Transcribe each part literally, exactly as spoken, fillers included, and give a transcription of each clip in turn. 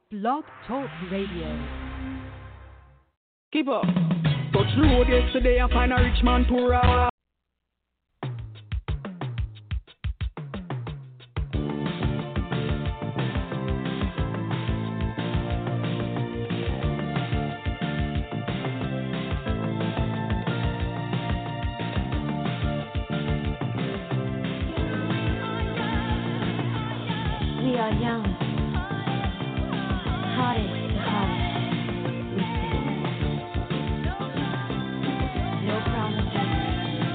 Blog Talk Radio. Keep up. Touch the road yesterday and find a rich man to rob. We are young, hottest to hottest, we stand. No promises,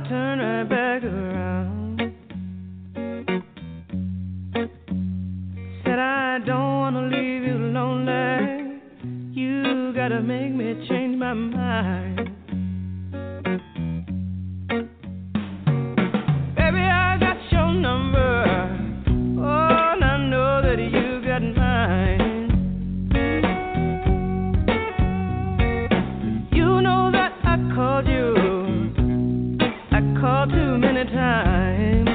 I'll turn right back around. Said I don't wanna leave you lonely. You gotta make me change my mind. Baby, I got your number. Oh, and I know that you got mine. You know that I called you. I called too many times.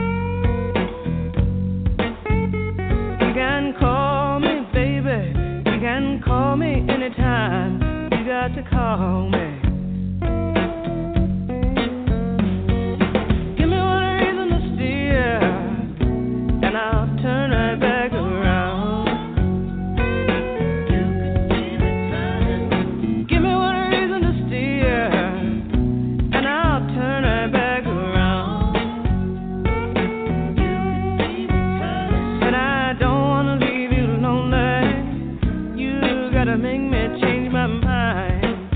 You can call me, baby. You can call me anytime. You got to call me. Give me one reason to steer, and I'll turn right back around. Give me one reason to steer, and I'll turn right back around. And I don't wanna leave you lonely. You gotta make me change my mind.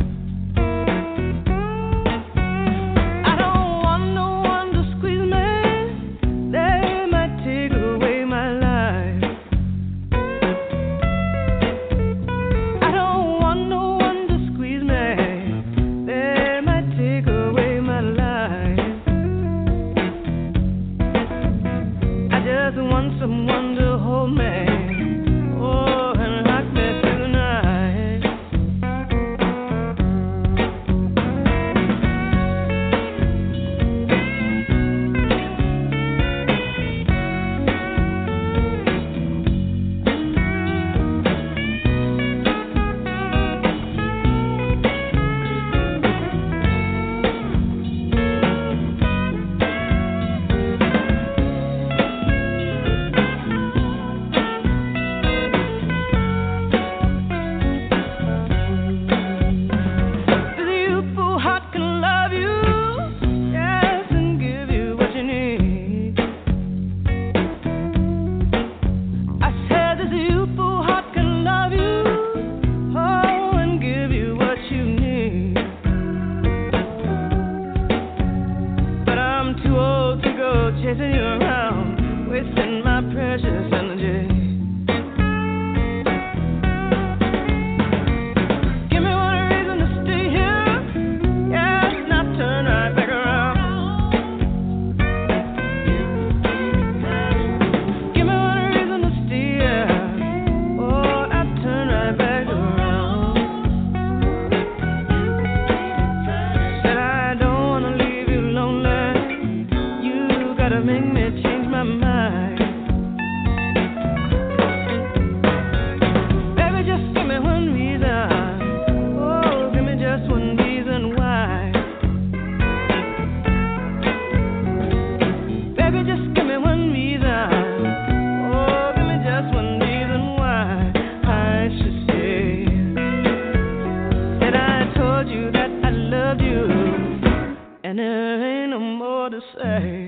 I don't want no one to squeeze me. They might take away my life. I don't want no one to squeeze me. They might take away my life. I just want someone to hold me. Oh, and rock me through the night. The youthful heart can love you, yes, and give you what you need. I said this youthful heart can love you, oh, and give you what you need. But I'm too old to go chasing you around, wasting my precious energy. Give me one reason to stay here, yes, and I'll turn right back around. Give me one reason to stay here, oh, I'll turn right back around. Said I don't wanna leave you lonely. You gotta make me change my mind. Baby, just give me one reason. Oh, give me just one reason why. Baby, just give me one reason. Oh, give me just one reason why I should stay. Said I told you that I loved you, and there ain't no more to say.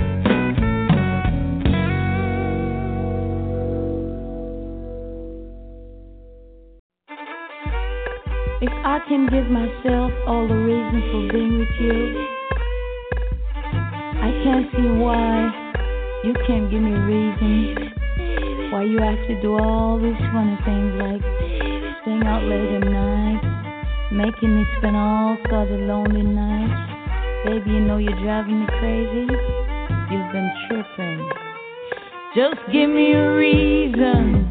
If I can give myself all the reason for being with you, I can't see why you can't give me reason why you have to do all these funny things like staying out late at night, making me spend all sorts of lonely nights. Baby, you know you're driving me crazy. You've been tripping. Just give me a reason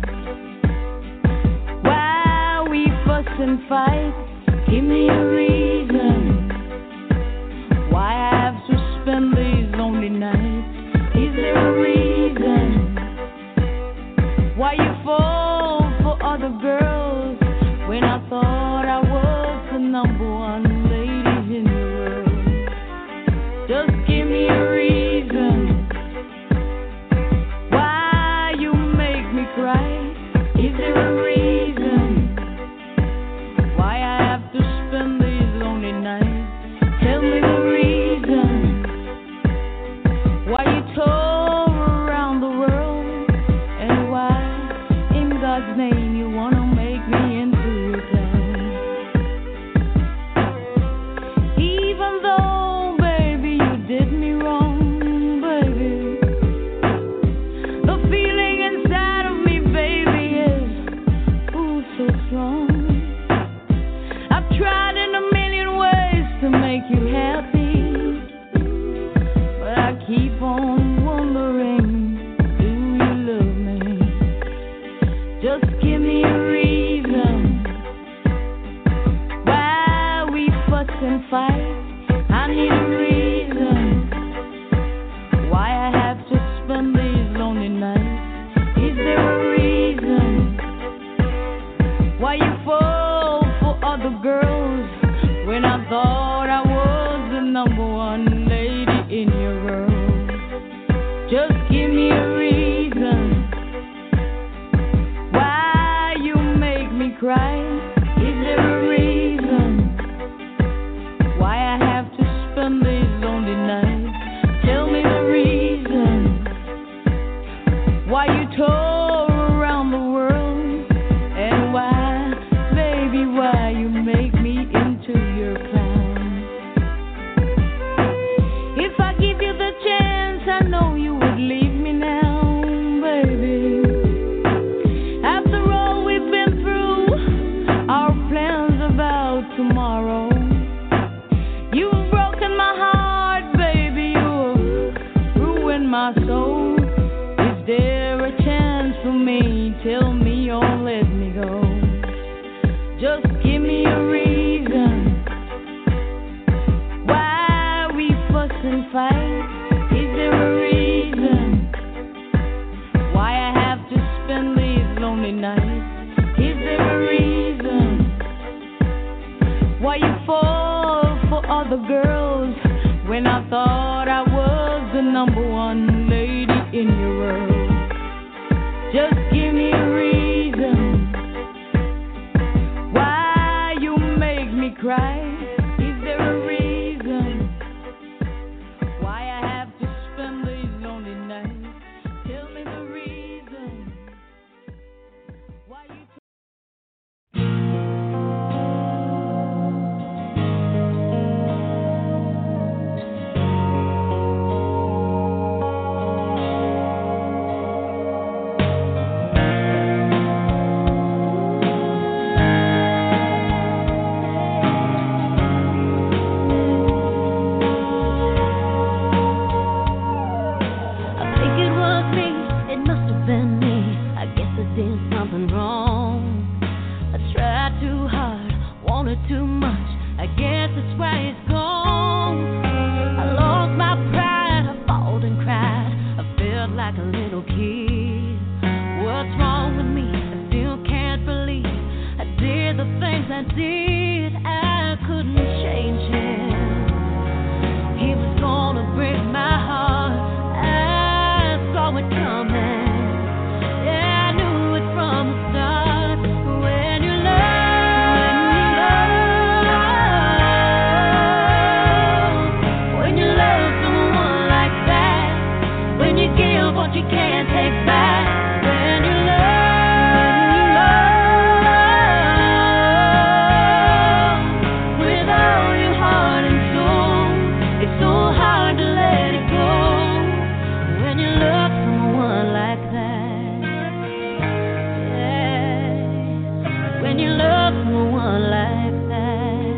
why we fuss and fight. Give me a reason why I have to spend these lonely nights. Is there a reason why you fall for other girls when I thought I was the number one lady in the world? Just give me a reason why you make me cry. Is there a reason why I have to spend these lonely other girls when I thought I was the number one lady in your world. Just give me a reason why you make me cry. Is there a reason why I have to spend these lonely nights? Tell me the reason why you too much, I guess that's why it's gone. I lost my pride, I fought and cried, I felt like a little kid. What's wrong with me? I still can't believe I did the things I did. I couldn't change him. He was gonna break my heart. I saw it coming. Yeah, I knew it from the start. When you love what you can't take back. When you love with all your heart and soul, it's so hard to let it go. When you love someone like that, yeah. When you love someone like that,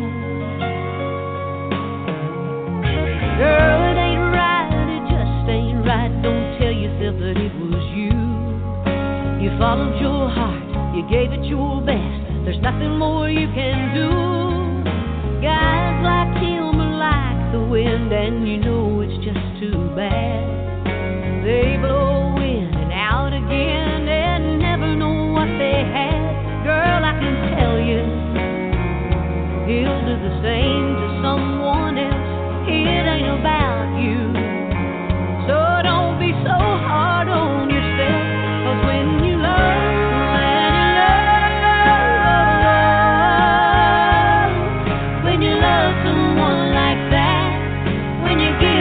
girl, it ain't right, it just ain't right. Don't tell yourself that it was you. You followed your heart, you gave it your best. There's nothing more you can do. Guys like him are like the wind, and you know it's just too bad. They blow in and out again and never know what they had. Girl, I can tell you, he'll do the same to someone else. It ain't about you. So don't be so hard on yourself, 'cause when you love, when you love, when you love someone like that, when you give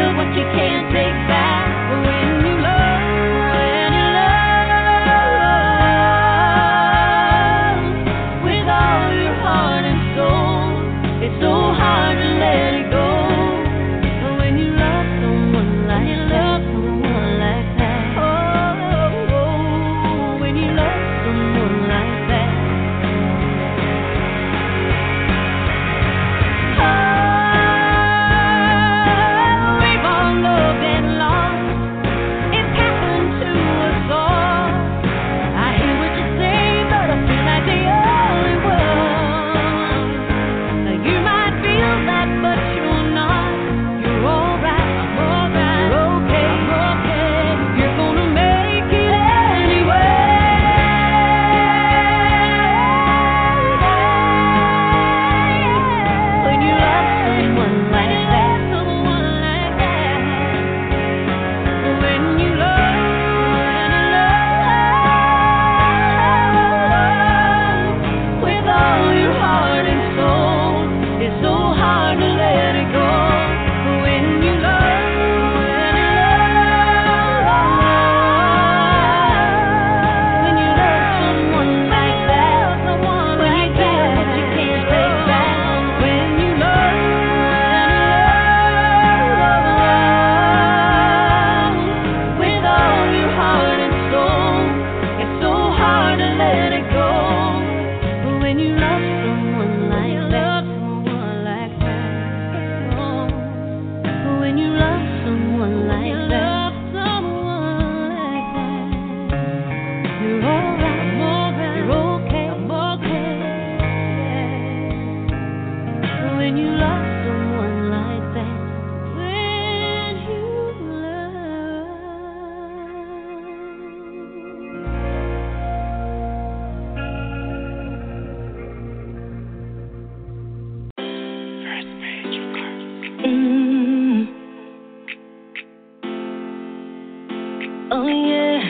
Oh yeah.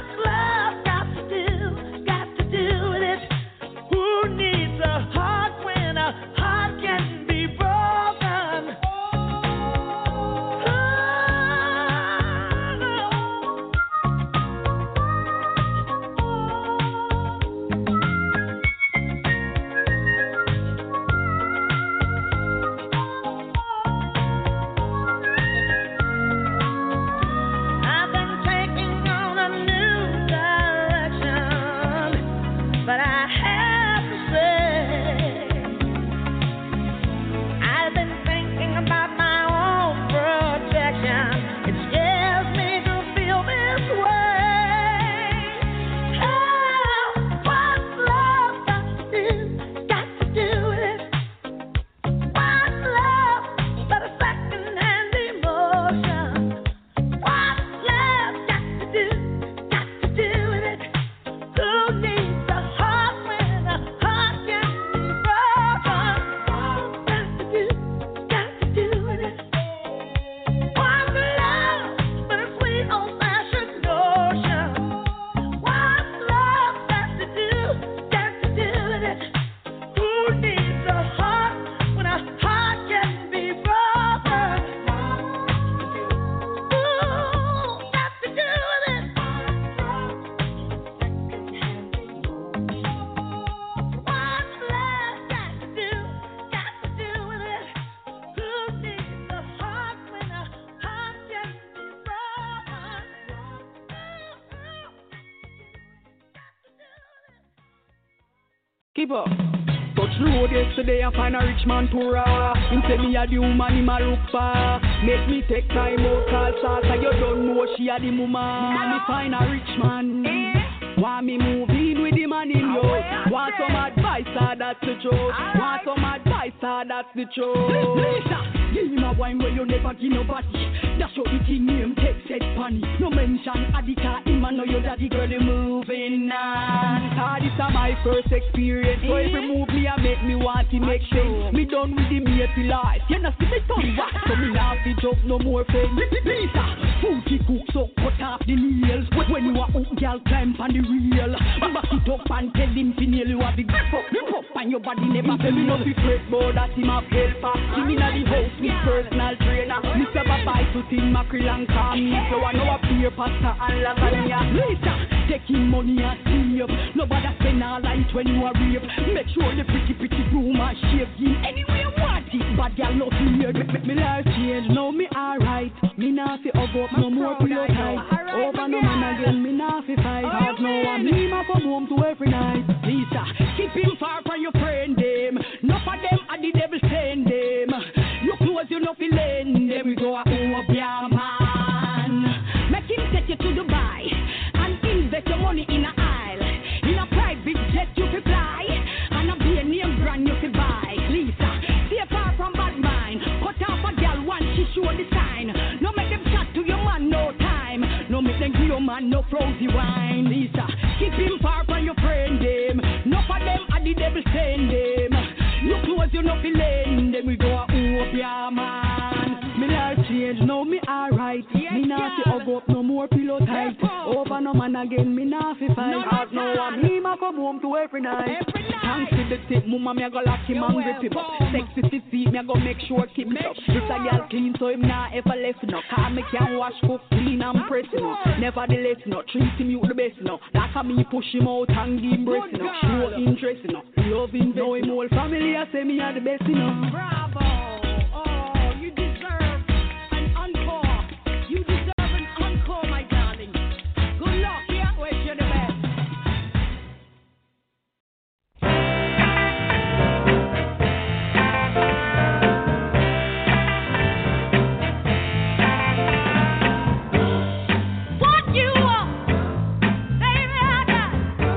Heart Keep up. Touch the road yesterday, I find a rich man to raw. Him tell me a the woman him a look for. Make me take time out, call Sasa. You don't know she a the mama. Mama me find a rich man. Want me move in with the man in yo. Want some advice, ah, that's the truth. Want some advice, ah, that's the truth. Lisa, give him a wine where you never give nobody. That's how the thing name take set funny. No mention Adika, him and know your daddy girl you moving on. Ah, this is my first experience. So every move me I make me want to make sense. Me done with the matey life. You know see me done back, so me not fit up no more friends. Lisa, foodie cook so cut off the nails. When you are up, girl climb on the real. Back it up and tell him to nail you have the grip up, grip up and your body never tell me not be fret, but that him have helper. Him in the house with personal trainer. Mister Bye to Tim Mackerel and Kami. So I know a beer pasta and lasagna. Later, taking money and sleep. Nobody spend all night when you are rape. Make sure the pretty pretty groom and shave him anywhere you want it. But y'all not here. Make me life change. Now me alright. Me not fi hug up no more pillow tight. Over no man again. Me not fi fight. Have no one. Me ma come home to every night. Lisa, keep him far from your friend them. Enough of them are the devil send them. You close you no fi lend them. We go a over your man. Make him take you to Dubai and invest your money in a aisle. In a private jet you fi fly and a be a name brand you fi buy. Lisa, stay far from bad mind. Cut off a girl once she show the sign. No make them chat to your man no time. No make them give your man no frozy wine. Lisa, keep him far from your friend them. Enough of them are the devil send them. You close you no fi lend them. We go a over your man. Me life change now me alright. Yes, me not fi hug up no more pillow tight. Over no man again me not fi fight. No, have no one. Me ma come home to every night. Every night. Thanks to the tip, mama me a go lock him and rip him up. Sexy to see me a go make sure keep it up. This a girl clean so him not ever left no. Cause me can wash, cook, clean and press no. Nevertheless no, treat him you the best no. Like a me push him out and give him breast no. Show interest no, love him know him whole family I say me are the best no. Bravo.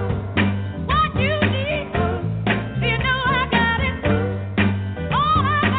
All I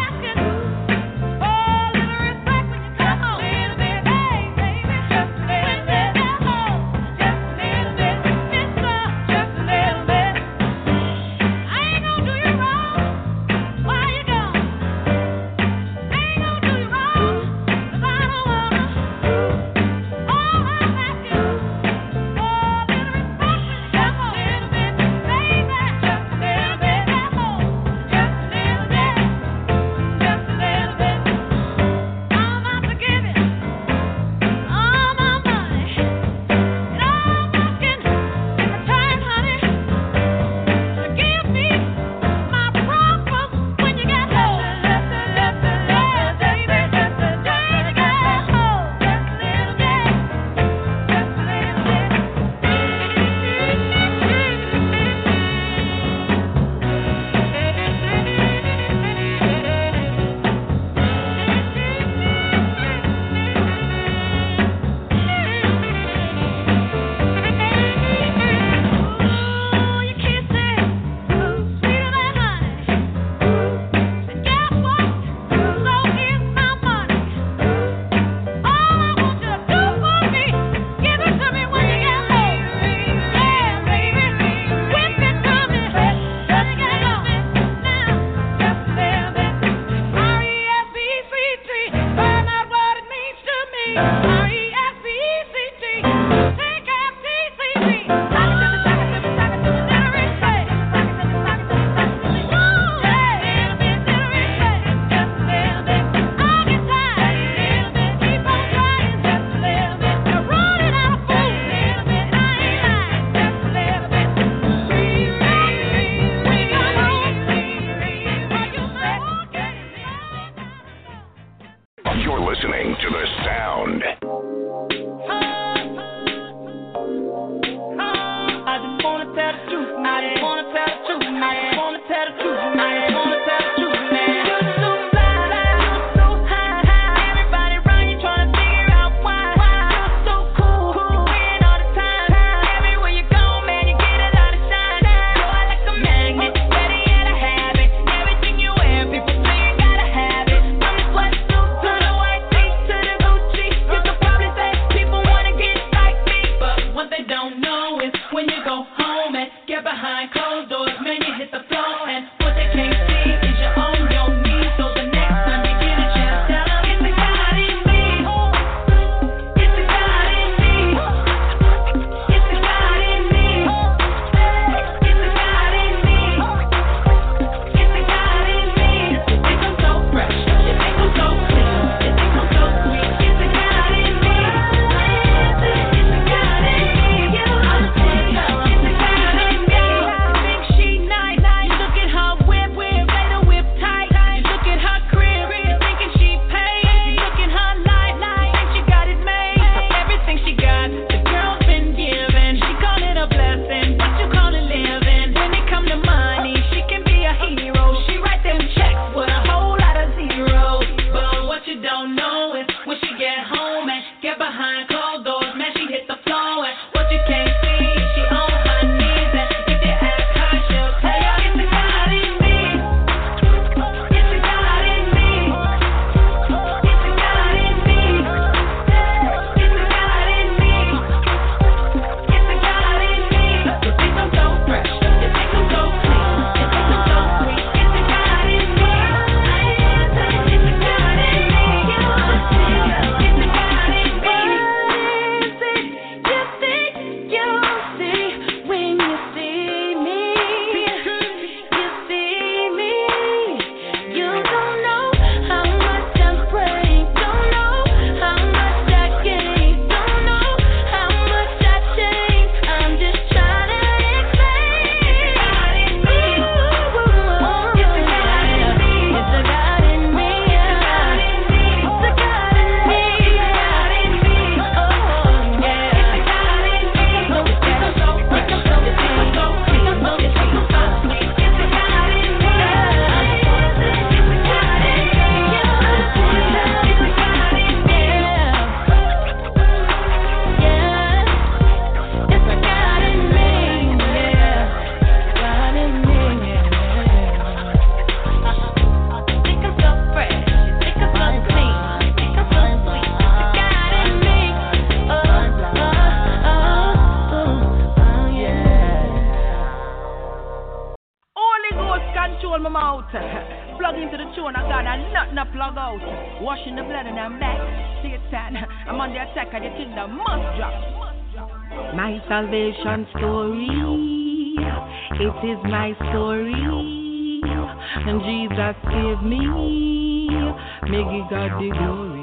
doors, man, you hit the floor, and what they can't see is you're on your knees. So the next time you get a chance, tell them it's the God in me. It's the God in me. It's the God in me. It's the God in me. It's the God in me. You think I'm so fresh, you think I'm so clean, you think I'm so sweet. It's the God in me. It's the God in me. You understand? It's the God in me. Think she nice, look at her whip, whip, lay the whip tight. Look at her crib, thinking she paid. Look at her life, think she got it made. Everything she got, the girl's been given. She call it a blessing, what you call it living? When it come to money, she can be a hero. She write them checks with a whole lot of zeros. But what you don't know is when she get home and get behind closed doors, man, she hit the floor. And what you can't see is she on her knees. And if you ask her, she'll tell you it's the God in me. It's the God in me. It's the God in me. It's the God in me. It's the God in me. You think I'm so fresh, you think I'm so clean, you think I'm so sweet. It's the God in me. It's the God in me. You understand? It's the God in me. What is it you think you see when you see me? You see me. You don't know how much I'm praying. Don't know how much I gain. Don't know how much I change. I'm just trying to explain. It's the God in me. It's the God in me. It's the God in me. It's the God in me. It's the God in me. Oh yeah. It's the God in me. You think I'm so fresh, you think I'm so clean, you think I'm so sweet. It's the God in me. It's the God in me. You understand? It's the God in me. Yeah. It's the God in me. Yeah. God in me. You think I'm so fresh, you think I'm so clean, you think I'm so sweet. It's the God in me. Oh, oh, oh, oh, yeah. Holy Ghost control my mouth. Plug into the tune, I got a nothing to plug out. Washing the blood and I'm back. Satan, I'm on the attack and the kingdom must drop. My salvation story, it is my story. And Jesus gave me, may give God the glory.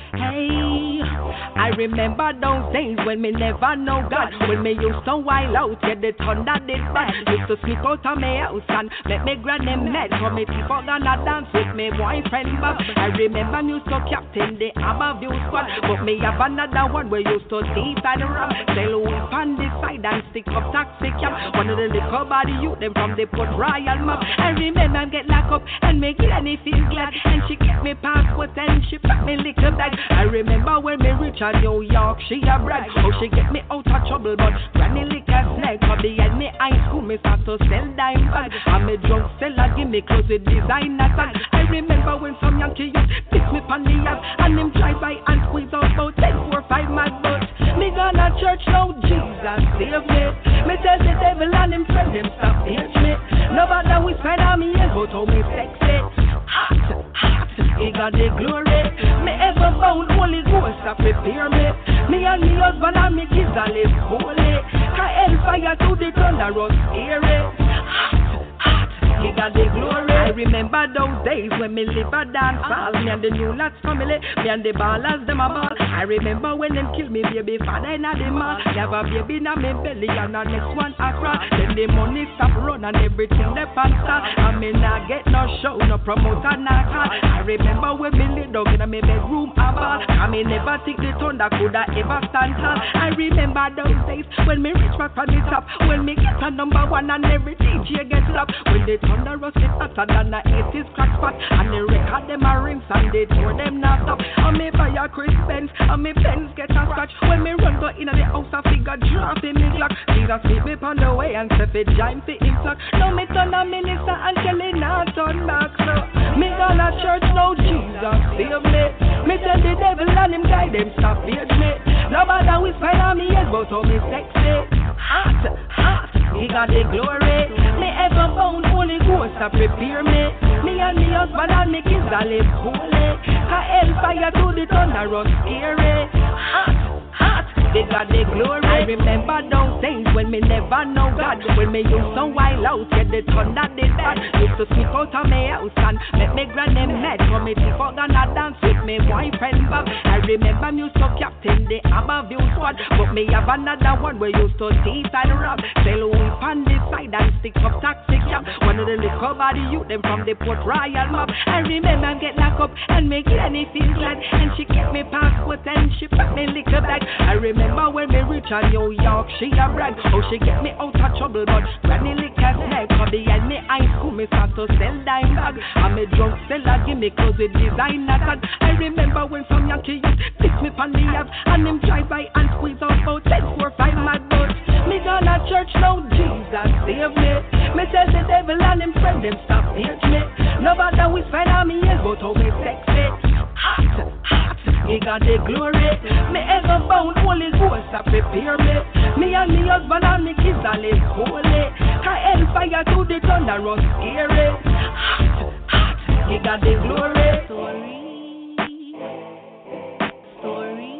Hey, I remember those days when me never know God. When me used to wild out, yeah, the thunder did bad. Used to sneak out of my house and make me granny mad. For me people gonna dance with me boyfriend Bob. I remember me used to captain the Abbeville squad. But me have another one where used to thief and rob. Sell whip on the side and stick up taxi cab. One of the little body youth, them from the Port Royal map. I remember get locked up and me granny feel glad. And she kept me passport and she packed me little bag. I remember when me reach a New York, she a brag. Oh, she get me out of trouble, but granny lick a snag. For the end me high school, me start to sell dime bag. I'm a drunk seller, give me clothes with designer tag. I remember when some Yankee youth pick me pan the ass and them drive by and squeeze out about ten, four, five mad butt. Me gonna church now, Jesus save me. Me tell the devil and him friend them stop hate me. Nobody we spend on me ears, but how me sexy. Hot, hot, he got the glory. Me ever bound Holy Ghost to prepare me. Me and me husband and me kids all live holy. Cause hellfire to the thunderous eerie. Hot, hot, he got the glory. I remember those days when me live a dance hall. Me and the New Lots family, me and the ballers them a ball. I remember when them kill me baby father in a the mall. Have a baby in a me belly and the next one a crawl. Then the money stop run and everything left and start. And me not get no show, no promoter, no call. I remember when me lay down in a me bedroom a ball. And me never think the thunder coulda ever stand tall. I remember those days when me reach back on the top. When me get a number one and every D J get slapped. When the thunder rush it hotter than a eighties crack spot. And the record them a rinse and they tour them not stop. And me buy a Chris Benz and me pens get a scratch. When me run go in the house I figure drop in me clock. Jesus meet me on the way and say fi giant fi him flock. Now me turn a minister and Kelly not turn back. So me gonna church now, Jesus save me. Me tell the devil and him guide them stop hate me. Nobody we spend on me head but how me sexy. hot, hot. He got the glory. Me ever bound Holy Ghost to prepare me. Me and me husband and me kids I live holy. Cause hellfire to the thunder was scary. Hot, hot. They got the glory. I remember those days when me never know God. When me used to wild out, get the thunder did that. Used to sneak out of my house and make me granny mad. For me to fuck and I dance with me boyfriend Bob. I remember me used to captain the Abbeville squad. But me have another one where used to teeth and rob. Sell whip on the side and stick up taxi cab. One of the little body youth them from the Port Royal mob. I remember get locked up and me granny feel glad. And she kept me passport and she put me liquor bag. I remember Remember when me reach a New York, she a brag. Oh, she get me out of trouble, but granny lick her head. Cause behind me high school, me start to sell dime bag. And me drunk seller give me clothes with designer tag. I remember when some Yankee youth pick me from the app. And them drive by and squeeze out about ten, four, five mad butt. Me gonna church now, Jesus save me. Me tell the devil and them friend them stop hate me. Nobody we spend on me ears, but how me sexy. Hot, hot. He got the glory. Me ever bound Holy Ghost to prepare me. Me and me husband and me kids I live holy. Cause hellfire to the thunder was scary. Hot, hot. He got the glory. Story. Story.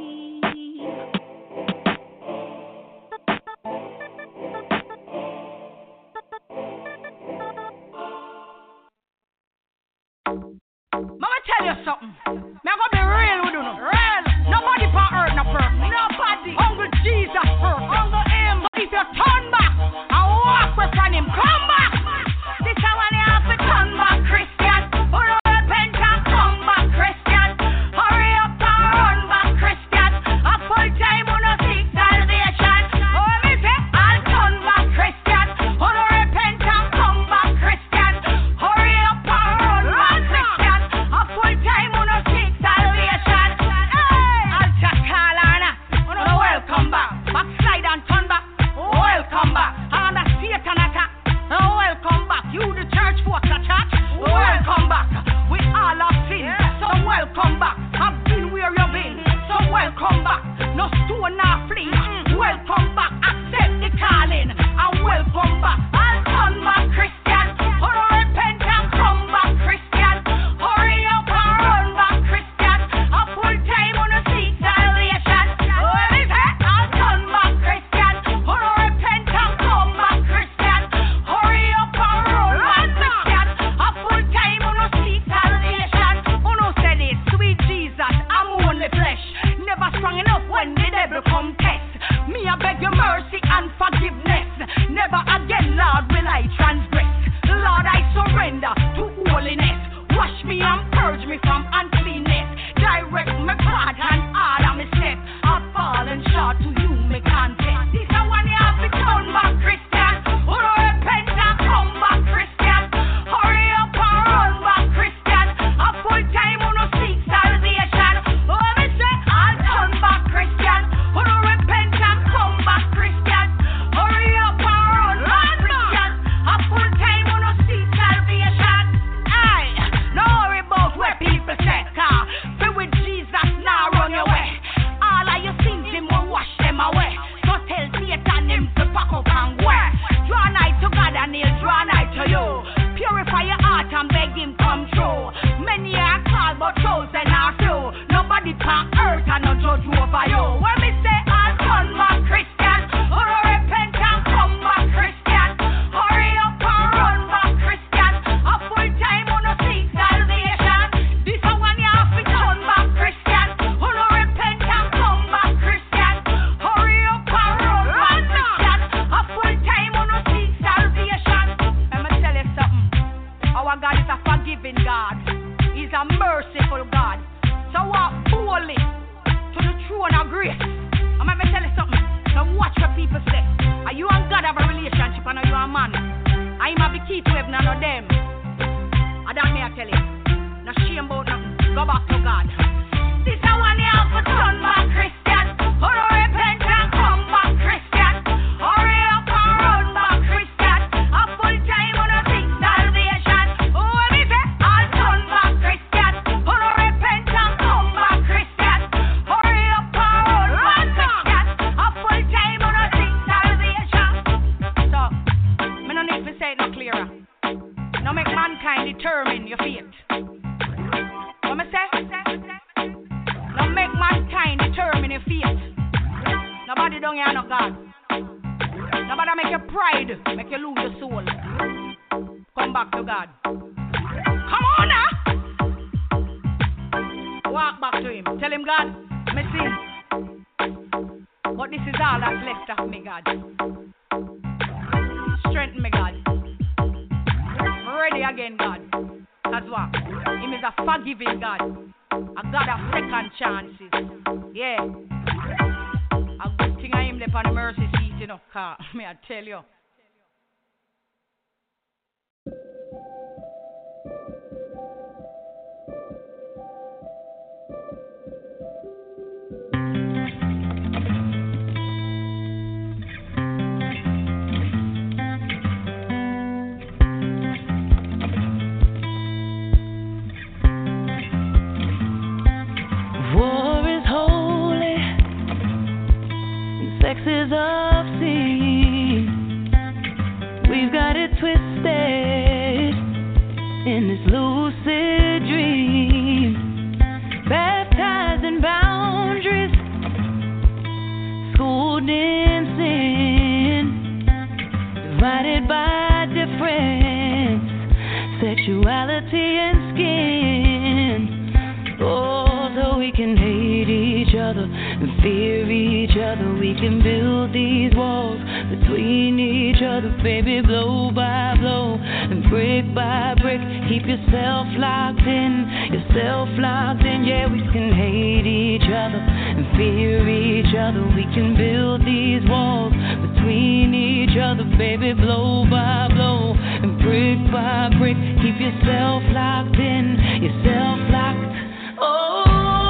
Mama tell you something. Me gonna be real with you no. Real. Nobody for earth no perfect. Nobody. Uncle Jesus first. Uncle him. But if you turn back and walk with him, come back. This is when you have to turn back, Christian. Who don't repent and come back, Christian. Hurry up and run back, Christian. A full time on a seek salvation. Oh, me say I'll turn back, Christian. Who don't repent and come back, Christian. Hurry up and run back, Christian. A full time on a seek salvation. Hey, I'll just call on her. Oh, welcome back. Backslide and turn back. Welcome back. And the Satan attack. Oh, welcome back. You the church folks at church. Welcome back. We all have sinned. So welcome back. I've been where you've been. So welcome back. No stone nor flee. Welcome back. Accept the calling. And welcome back. I'll turn back, Christian. Oh, repent and come back, Christian. Hurry up and run back, Christian. A full time on a seek salvation. Oh, me say, I'll turn back, Christian. Oh, repent and come back, Christian. Hurry up and run back, Christian. A full time on a seek salvation. Oh, no, said it, sweet Jesus, I'm only flesh. Never strong enough when the devil come test. Me, I beg your mercy and forgiveness. Never again, Lord, will I transgress. Lord, I surrender to holiness. Wash me and purge me from uncleanness. Direct my path and order my steps. I've fallen short to you, me confess. This is when you have to turn back, Christian. Oh, repent and come back, Christian. Hurry up and run back, Christian. A full time on a seek salvation. Oh, me say I'll turn back, Christian. Oh, repent and come back, Christian. Hurry up and run back, Christian. A full time on a seek salvation. Aye, no worry about where people say, car. Be with Jesus now, run your way. All of your sins, him will wash them away. So tell Satan him to pack up and go. Draw nigh to God and he'll draw nigh to you. Purify your heart and beg him come true. Many are called but chosen are few. Nobody can hurt and no judge over you. When me say I'll turn back, Christian. Oh, repent and come back, Christian. Hurry up and run back, Christian. A full time on a seek salvation. This is when you have to turn back, Christian. Oh, repent and come back, Christian. Hurry up and run back, Christian. A full time on a seek salvation. Let me tell you something. Our God is a forgiving God. He's a merciful God. So walk boldly to the throne of grace. And let me tell you something. So watch what people say. Are you and God have a relationship and are you a man? I am the key to heaven and not them. And that may I tell you. No shame about nothing. Go back to God. This is when you have to turn back, Christian. Oh, repent and come back, Christian. Hurry up and run back, Christian. A full time on a seek salvation. Oh, me say I'll turn back, Christian. Oh, repent and come back, Christian. Hurry up and run back, Christian. A full time on a seek salvation. Now make mankind determine your fate. What me say? Now make mankind determine your fate. Nobody don't hear no God. Nobody make your pride, make you lose your soul. Come back to God. Come on now. Walk back to Him. Tell Him, God, me sin. But this is all that's left of me, God. Strengthen me, God. Ready again, God. That's what. Him is a forgiving God. A God of second chances. Yeah. A good thing I am left on the mercy seat, you know. Car, may I tell you. Sex is obscene. We've got it twisted in this lucid dream. Baptized in boundaries, schooled in sin, divided by difference, sexuality and skin. Oh, so we can hate each other and fear each other. We can build these walls between each other, baby, blow by blow and brick by brick. Keep yourself locked in, yourself locked in. Yeah, we can hate each other and fear each other. We can build these walls between each other, baby, blow by blow and brick by brick. Keep yourself locked in, yourself locked. Oh,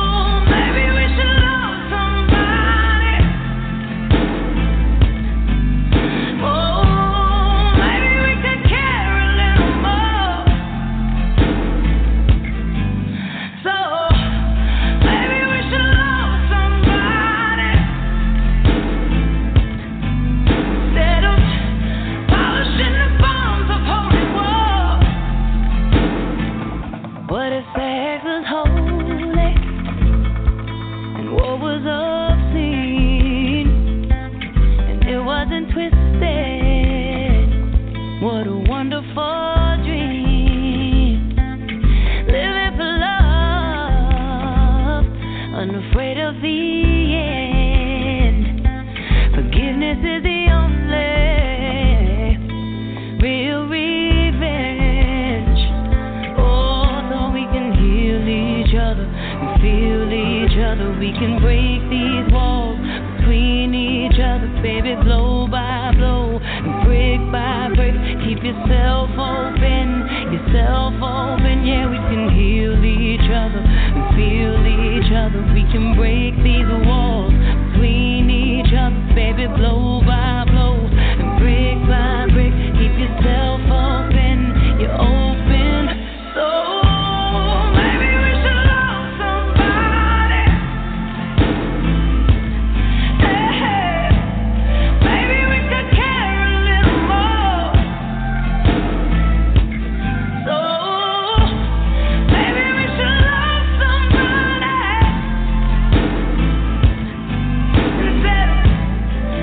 we can break these walls between each other, baby, blow by blow and brick by brick. Keep yourself open, yourself open. Yeah, we can heal each other and feel each other. We can break these walls between each other, baby, blow by blow and brick by brick. Keep yourself open, you're open. So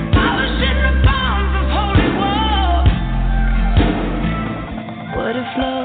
flow.